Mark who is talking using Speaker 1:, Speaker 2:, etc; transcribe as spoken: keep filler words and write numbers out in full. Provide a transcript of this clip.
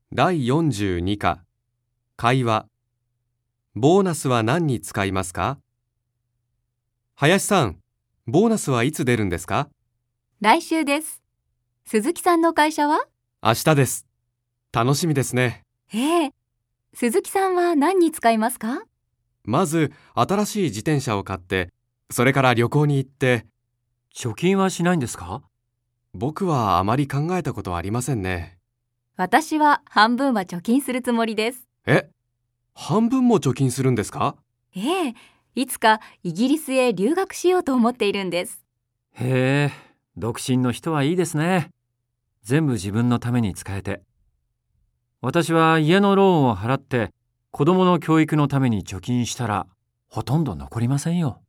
Speaker 1: だいよんじゅうに課会話。ボーナスは何に使いますか？林さん、ボーナスはいつ出るんですか？
Speaker 2: 来週です。鈴木さんの会社は？
Speaker 1: 明日です。楽しみですね。
Speaker 2: ええ。鈴木さんは何に使いますか？
Speaker 1: まず、新しい自転車を買って、それから旅行に行って。
Speaker 3: 貯金はしないんですか？
Speaker 1: 僕はあまり考えたことはありませんね。
Speaker 2: 私は半分は貯金するつもりです。
Speaker 1: え、半分も貯金するんですか？
Speaker 2: ええ、いつかイギリスへ留学しようと思っているんです。
Speaker 3: へえ、独身の人はいいですね。全部自分のために使えて。私は家のローンを払って子供の教育のために貯金したらほとんど残りませんよ。